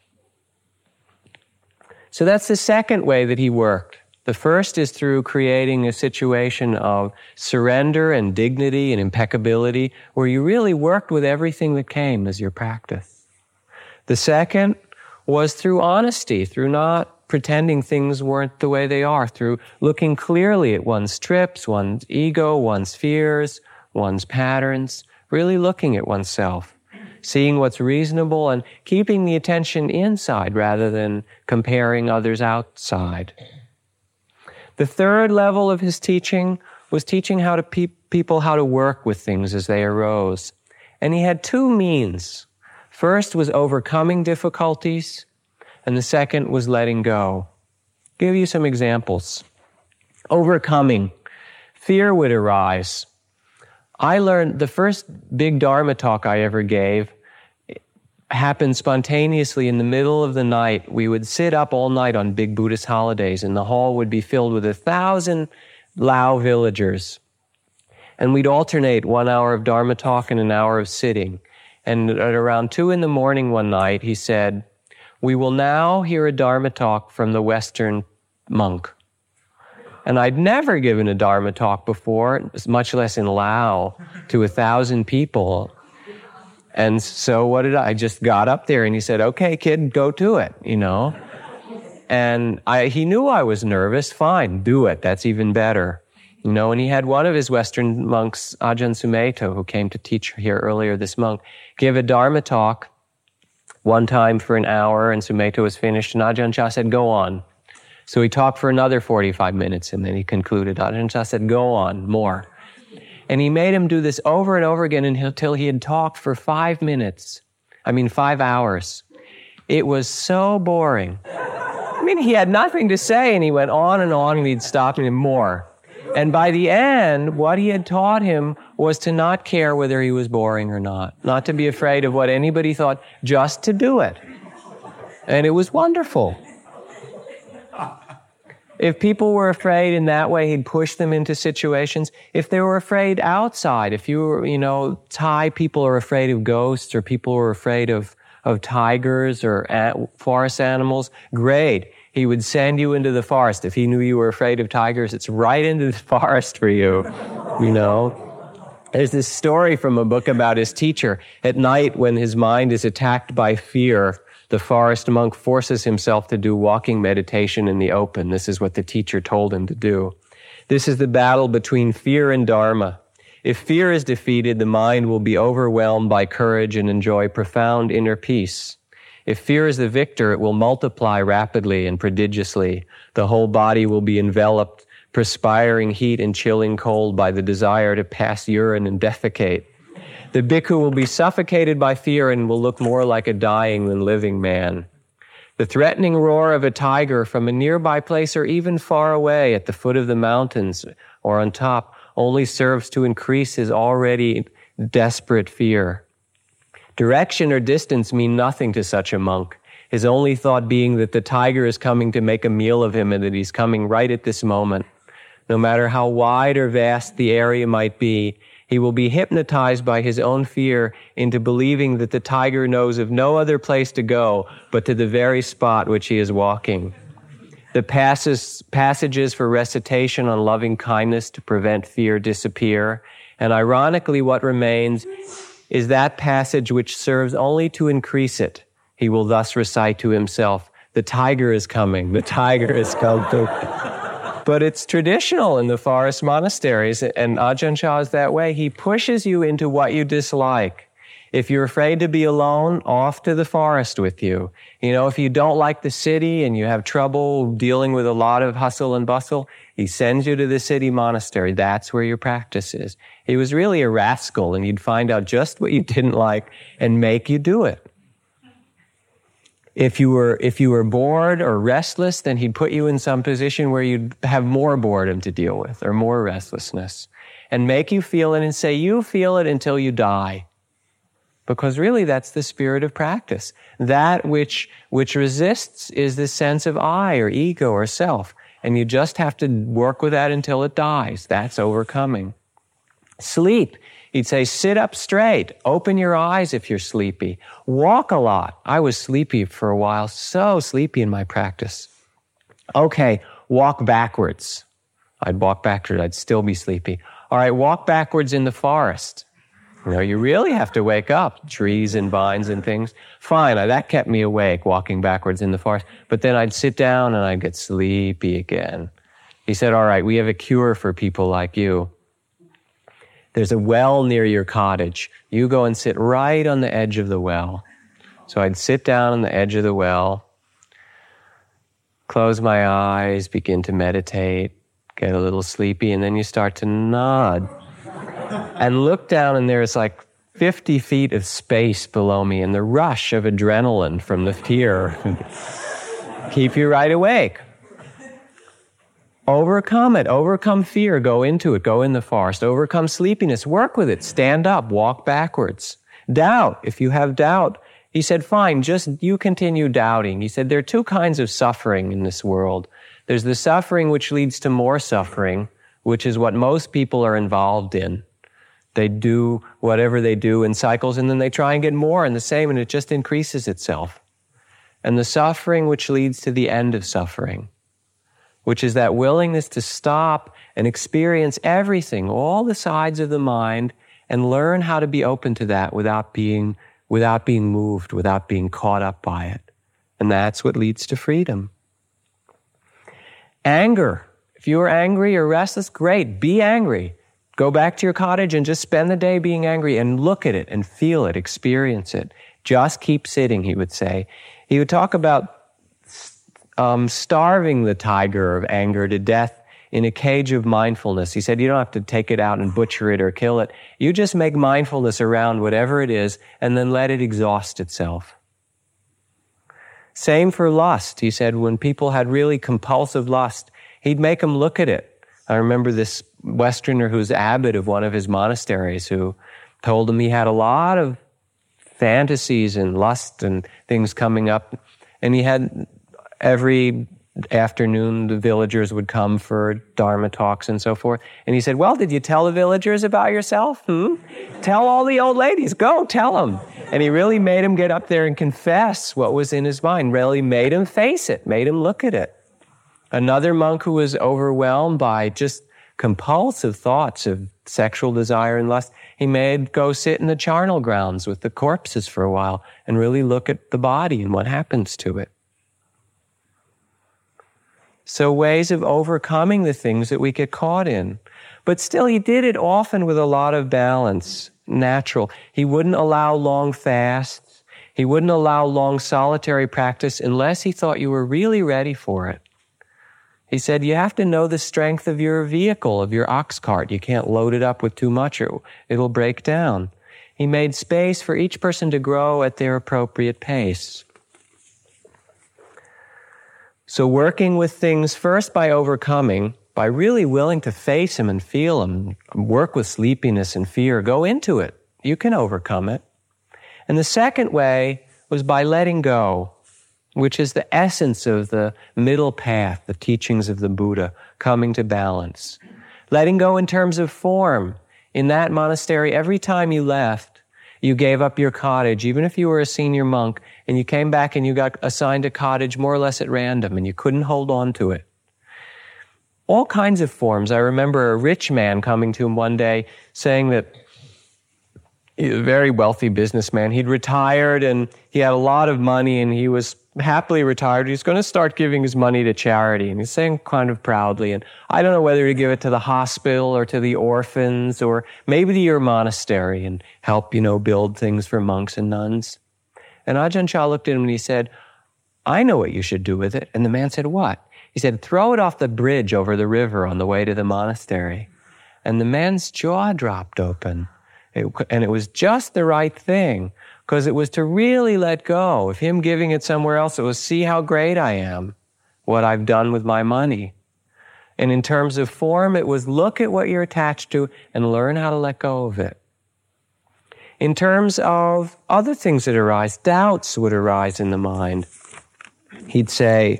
S3: So that's the second way that he worked. The first is through creating a situation of surrender and dignity and impeccability, where you really worked with everything that came as your practice. The second was through honesty, through not pretending things weren't the way they are, through looking clearly at one's trips, one's ego, one's fears, one's patterns, really looking at oneself, seeing what's reasonable and keeping the attention inside rather than comparing others outside. The third level of his teaching was teaching how to people how to work with things as they arose. And he had two means. First was overcoming difficulties, and the second was letting go. I'll give you some examples. Overcoming. Fear would arise. I learned the first big Dharma talk I ever gave happened spontaneously in the middle of the night. We would sit up all night on big Buddhist holidays, and the hall would be filled with 1,000 Lao villagers. And we'd alternate 1 hour of Dharma talk and an hour of sitting. And at around 2 a.m. one night, he said, "We will now hear a Dharma talk from the Western monk." And I'd never given a Dharma talk before, much less in Lao, to 1,000 people. And so what did I just got up there and he said, "Okay, kid, go to it," And he knew I was nervous. Fine, do it. That's even better. And he had one of his Western monks, Ajahn Sumedho, who came to teach here earlier, this monk, give a Dharma talk one time for an hour, and Sumedho was finished, and Ajahn Chah said, "Go on." So he talked for another 45 minutes, and then he concluded. Ajahn Chah said, "Go on, more." And he made him do this over and over again until he had talked for 5 hours. It was so boring. He had nothing to say, and he went on, and he'd stop him more. And by the end, what he had taught him was to not care whether he was boring or not to be afraid of what anybody thought, just to do it. And it was wonderful. If people were afraid in that way, he'd push them into situations. If they were afraid outside, if you were, Thai people are afraid of ghosts, or people are afraid of tigers or forest animals, great. He would send you into the forest. If he knew you were afraid of tigers, it's right into the forest for you, There's this story from a book about his teacher. At night, when his mind is attacked by fear, the forest monk forces himself to do walking meditation in the open. This is what the teacher told him to do. This is the battle between fear and Dharma. If fear is defeated, the mind will be overwhelmed by courage and enjoy profound inner peace. If fear is the victor, it will multiply rapidly and prodigiously. The whole body will be enveloped, perspiring heat and chilling cold by the desire to pass urine and defecate. The bhikkhu will be suffocated by fear and will look more like a dying than living man. The threatening roar of a tiger from a nearby place or even far away at the foot of the mountains or on top only serves to increase his already desperate fear. Direction or distance mean nothing to such a monk, his only thought being that the tiger is coming to make a meal of him and that he's coming right at this moment. No matter how wide or vast the area might be, he will be hypnotized by his own fear into believing that the tiger knows of no other place to go but to the very spot which he is walking. The passages for recitation on loving kindness to prevent fear disappear, and ironically what remains is that passage which serves only to increase it. He will thus recite to himself, "The tiger is coming, the tiger is coming." But it's traditional in the forest monasteries, and Ajahn Chah is that way. He pushes you into what you dislike. If you're afraid to be alone, off to the forest with you. If you don't like the city and you have trouble dealing with a lot of hustle and bustle, he sends you to the city monastery. That's where your practice is. He was really a rascal, and he'd find out just what you didn't like and make you do it. If you were bored or restless, then he'd put you in some position where you'd have more boredom to deal with or more restlessness, and make you feel it and say, you feel it until you die. Because really that's the spirit of practice. That which resists is the sense of I or ego or self. And you just have to work with that until it dies. That's overcoming. Sleep. He'd say, sit up straight. Open your eyes if you're sleepy. Walk a lot. I was sleepy for a while, so sleepy in my practice. Okay, walk backwards. I'd walk backwards. I'd still be sleepy. All right, walk backwards in the forest. You really have to wake up. Trees and vines and things. Fine, that kept me awake, walking backwards in the forest. But then I'd sit down and I'd get sleepy again. He said, all right, we have a cure for people like you. There's a well near your cottage. You go and sit right on the edge of the well. So I'd sit down on the edge of the well, close my eyes, begin to meditate, get a little sleepy, and then you start to nod. And look down, and there's like 50 feet of space below me, and the rush of adrenaline from the fear keep you right awake. Overcome it. Overcome fear. Go into it. Go in the forest. Overcome sleepiness. Work with it. Stand up. Walk backwards. Doubt. If you have doubt, he said, fine, just you continue doubting. He said, there are two kinds of suffering in this world. There's the suffering which leads to more suffering, which is what most people are involved in. They do whatever they do in cycles, and then they try and get more and the same, and it just increases itself. And the suffering which leads to the end of suffering, which is that willingness to stop and experience everything, all the sides of the mind, and learn how to be open to that without being moved, without being caught up by it. And that's what leads to freedom. Anger. If you are angry or restless, great, be angry. Go back to your cottage and just spend the day being angry and look at it and feel it, experience it. Just keep sitting, he would say. He would talk about starving the tiger of anger to death in a cage of mindfulness. He said you don't have to take it out and butcher it or kill it. You just make mindfulness around whatever it is and then let it exhaust itself. Same for lust. He said when people had really compulsive lust, he'd make them look at it. I remember this Westerner who's abbot of one of his monasteries who told him he had a lot of fantasies and lust and things coming up, and he had every afternoon the villagers would come for Dharma talks and so forth. And he said, well, did you tell the villagers about yourself? Tell all the old ladies. Go, tell them. And he really made them get up there and confess what was in his mind, really made him face it, made him look at it. Another monk who was overwhelmed by just compulsive thoughts of sexual desire and lust, he made go sit in the charnel grounds with the corpses for a while and really look at the body and what happens to it. So ways of overcoming the things that we get caught in. But still, he did it often with a lot of balance, natural. He wouldn't allow long fasts. He wouldn't allow long solitary practice unless he thought you were really ready for it. He said, you have to know the strength of your vehicle, of your ox cart. You can't load it up with too much or it'll break down. He made space for each person to grow at their appropriate pace. So working with things first by overcoming, by really willing to face them and feel them, work with sleepiness and fear, go into it. You can overcome it. And the second way was by letting go, which is the essence of the middle path, the teachings of the Buddha, coming to balance. Letting go in terms of form. In that monastery, every time you left, you gave up your cottage, even if you were a senior monk, and you came back and you got assigned a cottage more or less at random, and you couldn't hold on to it. All kinds of forms. I remember a rich man coming to him one day saying that he was a very wealthy businessman. He'd retired and he had a lot of money and he was happily retired. He's going to start giving his money to charity. And he's saying kind of proudly, and I don't know whether to give it to the hospital or to the orphans or maybe to your monastery and help, build things for monks and nuns. And Ajahn Chah looked at him and he said, I know what you should do with it. And the man said, what? He said, throw it off the bridge over the river on the way to the monastery. And the man's jaw dropped open. And it was just the right thing, because it was to really let go. If him giving it somewhere else, it was see how great I am, what I've done with my money. And in terms of form, it was look at what you're attached to and learn how to let go of it. In terms of other things that arise, doubts would arise in the mind. He'd say,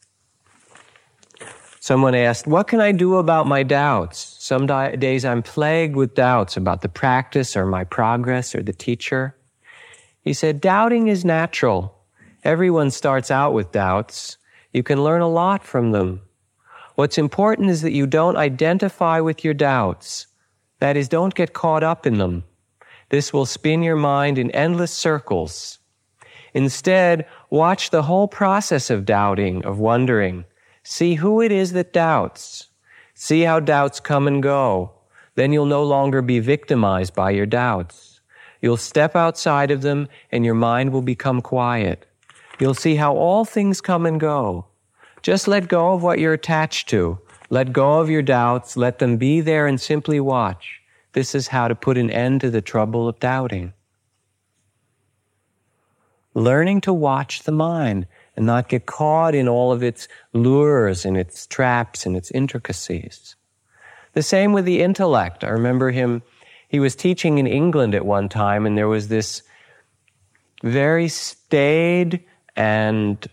S3: someone asked, what can I do about my doubts? Some days I'm plagued with doubts about the practice or my progress or the teacher. He said, doubting is natural. Everyone starts out with doubts. You can learn a lot from them. What's important is that you don't identify with your doubts. That is, don't get caught up in them. This will spin your mind in endless circles. Instead, watch the whole process of doubting, of wondering. See who it is that doubts. See how doubts come and go. Then you'll no longer be victimized by your doubts. You'll step outside of them and your mind will become quiet. You'll see how all things come and go. Just let go of what you're attached to. Let go of your doubts. Let them be there and simply watch. This is how to put an end to the trouble of doubting. Learning to watch the mind and not get caught in all of its lures and its traps and its intricacies. The same with the intellect. I remember he was teaching in England at one time, and there was this very staid and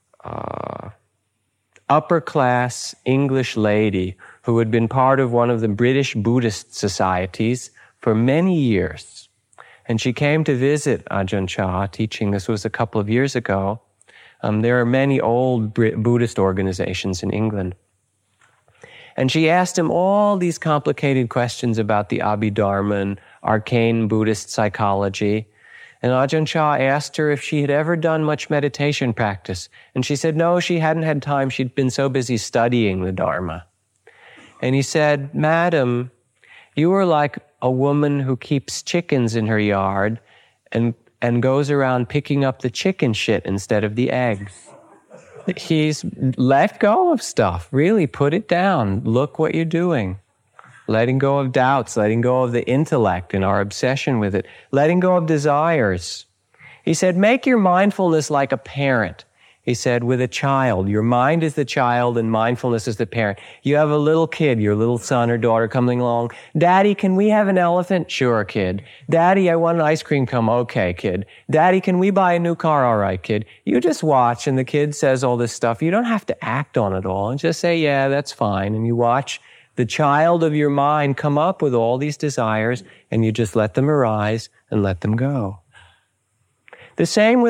S3: upper-class English lady who had been part of one of the British Buddhist societies for many years. And she came to visit Ajahn Chah teaching. This was a couple of years ago. There are many old Buddhist organizations in England. And she asked him all these complicated questions about the Abhidharma and arcane Buddhist psychology. And Ajahn Chah asked her if she had ever done much meditation practice. And she said no, she hadn't had time. She'd been so busy studying the Dharma. And he said, Madam, you are like a woman who keeps chickens in her yard and goes around picking up the chicken shit instead of the eggs. He's let go of stuff. Really put it down. Look what you're doing. Letting go of doubts, letting go of the intellect and our obsession with it, letting go of desires. He said, make your mindfulness like a parent. He said, with a child. Your mind is the child and mindfulness is the parent. You have a little kid, your little son or daughter coming along. Daddy, can we have an elephant? Sure, kid. Daddy, I want an ice cream cone. Okay, kid. Daddy, can we buy a new car? All right, kid. You just watch and the kid says all this stuff. You don't have to act on it all and just say, yeah, that's fine. And you watch the child of your mind come up with all these desires and you just let them arise and let them go. The same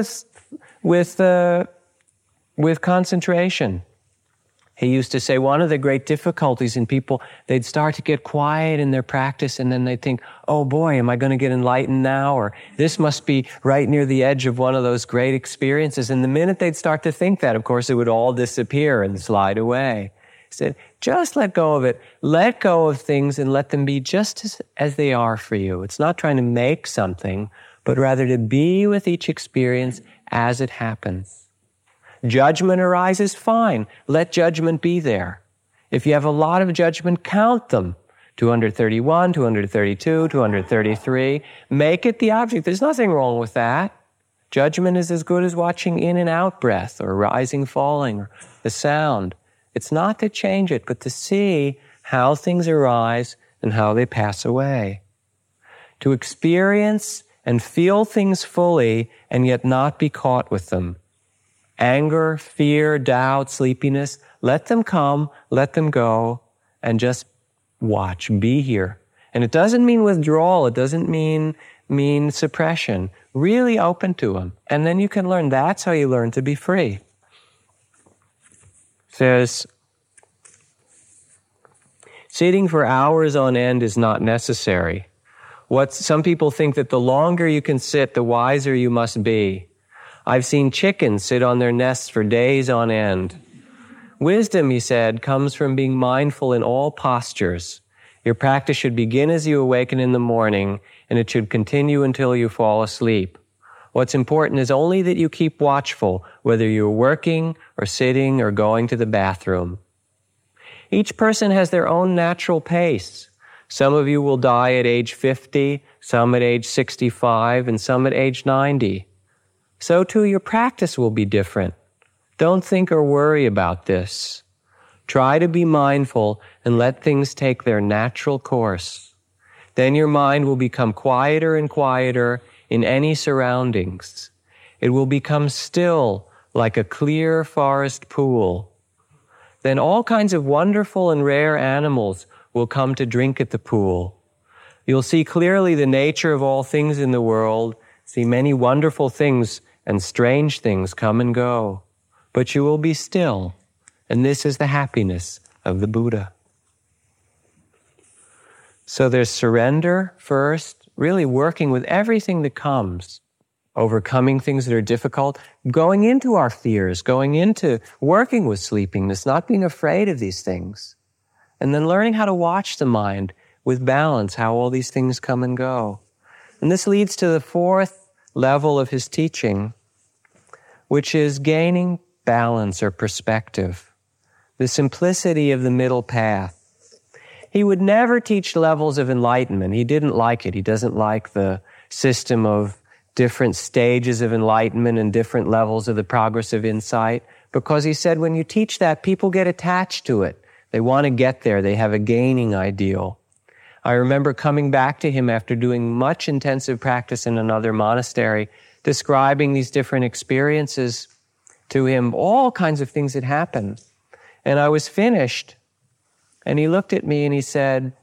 S3: with concentration. He used to say one of the great difficulties in people, they'd start to get quiet in their practice and then they'd think, oh boy, am I going to get enlightened now? Or this must be right near the edge of one of those great experiences. And the minute they'd start to think that, of course, it would all disappear and slide away. He said, just let go of it. Let go of things and let them be just as they are for you. It's not trying to make something, but rather to be with each experience as it happens. Judgment arises, fine. Let judgment be there. If you have a lot of judgment, count them. 231, 232, 233. Make it the object. There's nothing wrong with that. Judgment is as good as watching in and out breath or rising, falling, or the sound. It's not to change it, but to see how things arise and how they pass away. To experience and feel things fully and yet not be caught with them. Anger, fear, doubt, sleepiness, let them come, let them go, and just watch, be here. And it doesn't mean withdrawal, it doesn't mean suppression. Really open to them. And then you can learn, that's how you learn to be free. Says, sitting for hours on end is not necessary. Some people think that the longer you can sit, the wiser you must be. I've seen chickens sit on their nests for days on end. Wisdom, he said, comes from being mindful in all postures. Your practice should begin as you awaken in the morning, and it should continue until you fall asleep. What's important is only that you keep watchful, whether you're working or sitting or going to the bathroom. Each person has their own natural pace. Some of you will die at age 50, some at age 65, and some at age 90. So too, your practice will be different. Don't think or worry about this. Try to be mindful and let things take their natural course. Then your mind will become quieter and quieter in any surroundings. It will become still like a clear forest pool. Then all kinds of wonderful and rare animals will come to drink at the pool. You'll see clearly the nature of all things in the world, see many wonderful things and strange things come and go. But you will be still, and this is the happiness of the Buddha. So there's surrender first, really working with everything that comes, overcoming things that are difficult, going into our fears, going into working with sleepiness, not being afraid of these things, and then learning how to watch the mind with balance, how all these things come and go. And this leads to the fourth level of his teaching, which is gaining balance or perspective, the simplicity of the middle path. He would never teach levels of enlightenment. He didn't like it. He doesn't like the system of different stages of enlightenment and different levels of the progress of insight, because he said when you teach that, people get attached to it. They want to get there. They have a gaining ideal. I remember coming back to him after doing much intensive practice in another monastery, describing these different experiences to him, all kinds of things that happened. And I was finished, and he looked at me and he said,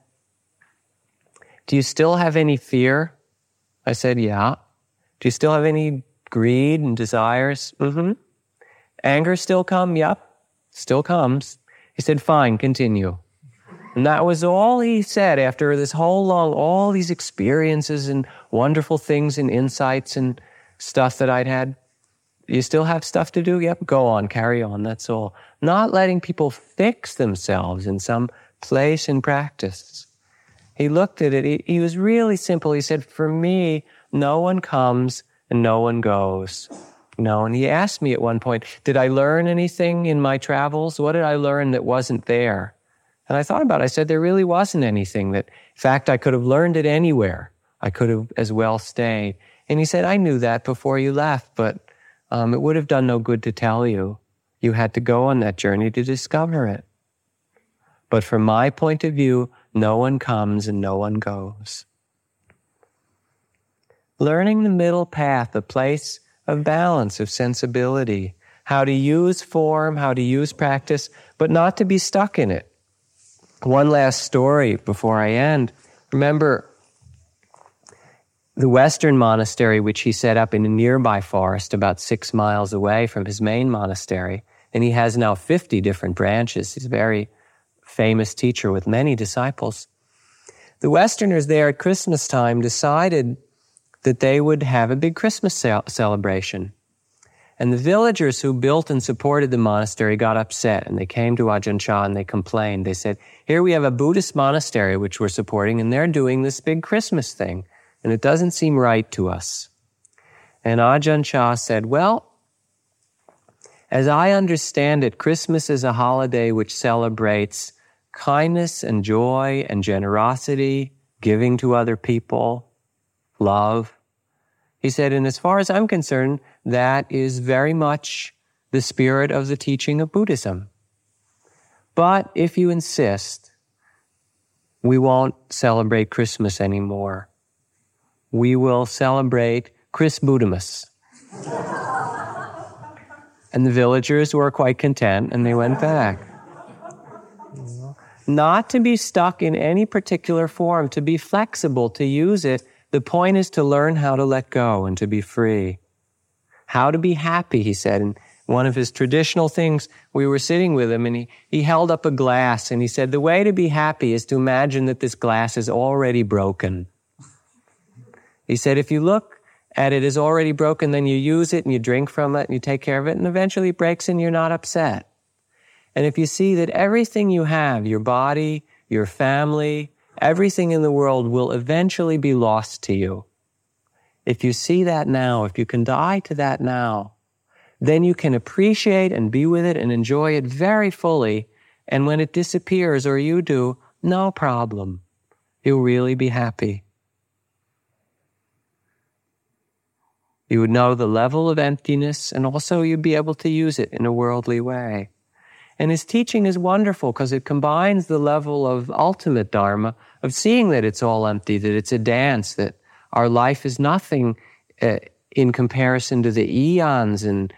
S3: "Do you still have any fear?" I said, "Yeah." "Do you still have any greed and desires?" "Mm-hmm." "Anger still come?" "Yep, still comes." He said, "Fine, continue." And that was all he said after this whole long, all these experiences and wonderful things and insights and stuff that I'd had. "You still have stuff to do?" "Yep, go on, carry on," that's all. Not letting people fix themselves in some place in practice. He looked at it, he was really simple. He said, "For me, no one comes and no one goes." And he asked me at one point, did I learn anything in my travels? What did I learn that wasn't there? And I thought about it. I said, there really wasn't anything that, in fact, I could have learned it anywhere. I could have as well stayed. And he said, "I knew that before you left, but it would have done no good to tell you. You had to go on that journey to discover it. But from my point of view, no one comes and no one goes." Learning the middle path, a place of balance, of sensibility, how to use form, how to use practice, but not to be stuck in it. One last story before I end. Remember the Western monastery, which he set up in a nearby forest about 6 miles away from his main monastery, and he has now 50 different branches. He's a very famous teacher with many disciples. The Westerners there at Christmas time decided that they would have a big Christmas celebration. And the villagers who built and supported the monastery got upset, and they came to Ajahn Chah and they complained. They said, "Here we have a Buddhist monastery which we're supporting, and they're doing this big Christmas thing, and it doesn't seem right to us." And Ajahn Chah said, "Well, as I understand it, Christmas is a holiday which celebrates kindness and joy and generosity, giving to other people, love." He said, "And as far as I'm concerned, that is very much the spirit of the teaching of Buddhism. But if you insist, we won't celebrate Christmas anymore. We will celebrate Chris Buddhamus." And the villagers were quite content, and they went back. Not to be stuck in any particular form, to be flexible, to use it. The point is to learn how to let go and to be free. How to be happy, he said. And one of his traditional things, we were sitting with him, and he held up a glass, and he said, the way to be happy is to imagine that this glass is already broken. He said, if you look at it as already broken, then you use it and you drink from it and you take care of it, and eventually it breaks and you're not upset. And if you see that everything you have, your body, your family, everything in the world will eventually be lost to you. If you see that now, if you can die to that now, then you can appreciate and be with it and enjoy it very fully. And when it disappears, or you do, no problem. you'll really be happy. You would know the level of emptiness, and also you'd be able to use it in a worldly way. And his teaching is wonderful because it combines the level of ultimate Dharma, of seeing that it's all empty, that it's a dance, that our life is nothing in comparison to the eons and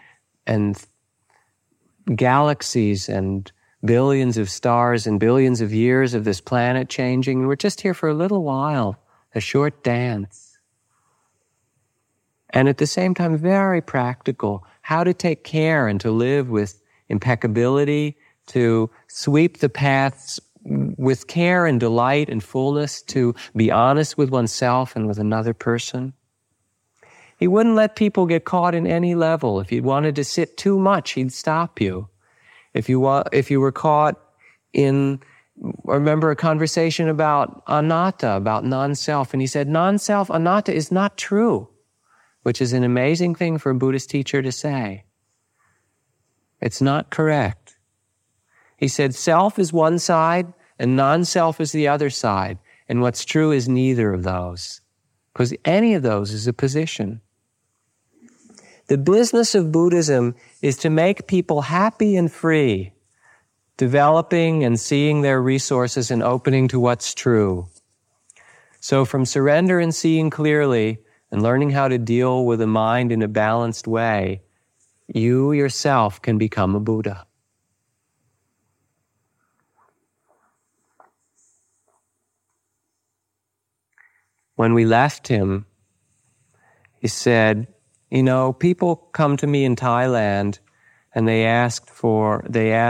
S3: galaxies and billions of stars and billions of years of this planet changing. And we're just here for a little while, a short dance. And at the same time, very practical, how to take care and to live with impeccability, to sweep the paths with care and delight and fullness, to be honest with oneself and with another person. He wouldn't let people get caught in any level. If you wanted to sit too much, he'd stop you. If you were caught in, I remember a conversation about anatta, about non-self, and he said, non-self, anatta is not true, which is an amazing thing for a Buddhist teacher to say. It's not correct. He said, self is one side and non-self is the other side, and what's true is neither of those, because any of those is a position. The business of Buddhism is to make people happy and free, developing and seeing their resources and opening to what's true. So from surrender and seeing clearly and learning how to deal with the mind in a balanced way, you yourself can become a Buddha. When we left him, he said, you know, people come to me in Thailand and they ask for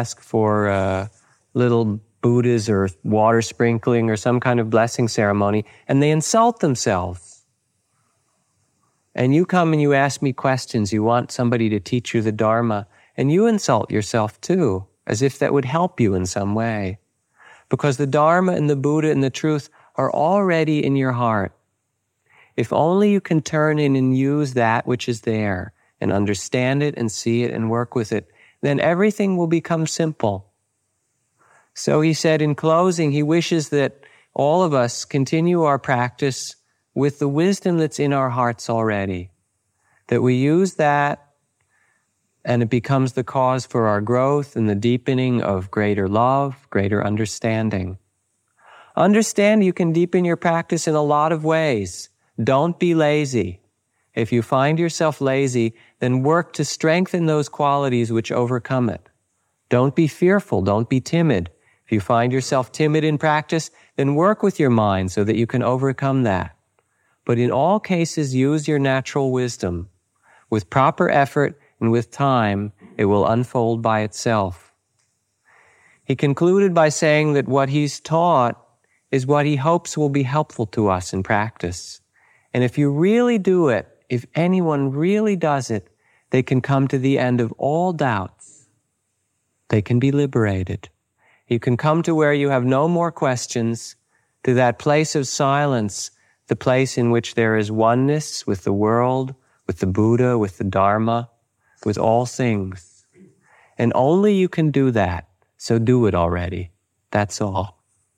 S3: little Buddhas or water sprinkling or some kind of blessing ceremony, and they insult themselves. And you come and you ask me questions, you want somebody to teach you the Dharma, and you insult yourself too, as if that would help you in some way. Because the Dharma and the Buddha and the truth are already in your heart. If only you can turn in and use that which is there and understand it and see it and work with it, then everything will become simple. So he said in closing, he wishes that all of us continue our practice with the wisdom that's in our hearts already, that we use that and it becomes the cause for our growth and the deepening of greater love, greater understanding. Understand you can deepen your practice in a lot of ways. Don't be lazy. If you find yourself lazy, then work to strengthen those qualities which overcome it. Don't be fearful. Don't be timid. If you find yourself timid in practice, then work with your mind so that you can overcome that. But in all cases, use your natural wisdom. With proper effort and with time, it will unfold by itself. He concluded by saying that what he's taught is what he hopes will be helpful to us in practice. And if you really do it, if anyone really does it, they can come to the end of all doubts. They can be liberated. You can come to where you have no more questions, to that place of silence, the place in which there is oneness with the world, with the Buddha, with the Dharma, with all things. And only you can do that, so do it already. That's all.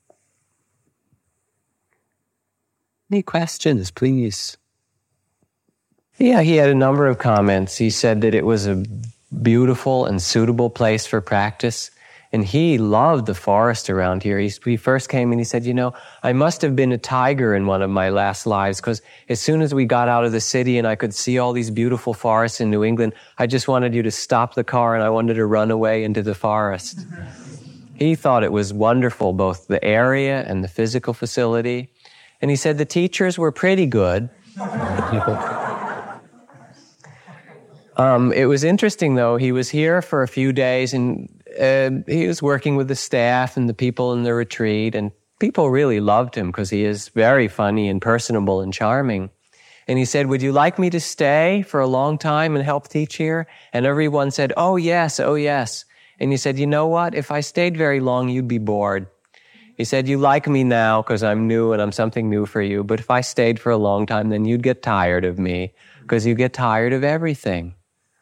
S3: Any questions, please? Yeah, he had a number of comments. He said that it was a beautiful and suitable place for practice. And he loved the forest around here. He first came and he said, you know, I must have been a tiger in one of my last lives, because as soon as we got out of the city and I could see all these beautiful forests in New England, I just wanted you to stop the car and I wanted to run away into the forest. He thought it was wonderful, both the area and the physical facility. And he said the teachers were pretty good. It was interesting, though. He was here for a few days, and he was working with the staff and the people in the retreat, and people really loved him because he is very funny and personable and charming. And he said, would you like me to stay for a long time and help teach here? And everyone said, oh, yes, oh, yes. And he said, you know what? If I stayed very long, you'd be bored. He said, you like me now because I'm new and I'm something new for you. But if I stayed for a long time, then you'd get tired of me because you get tired of everything.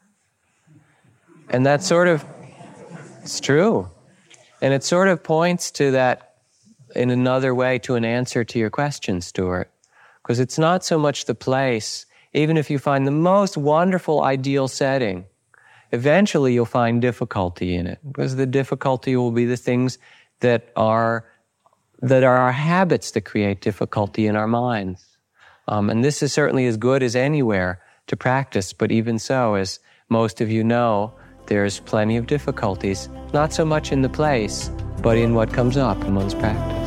S3: And that sort of, it's true. And it sort of points to that in another way to an answer to your question, Stuart. Because it's not so much the place. Even if you find the most wonderful, ideal setting, eventually you'll find difficulty in it. Because the difficulty will be the things that are our habits that create difficulty in our minds. And this is certainly as good as anywhere to practice, but even so, as most of you know, there's plenty of difficulties, not so much in the place, but in what comes up in one's practice.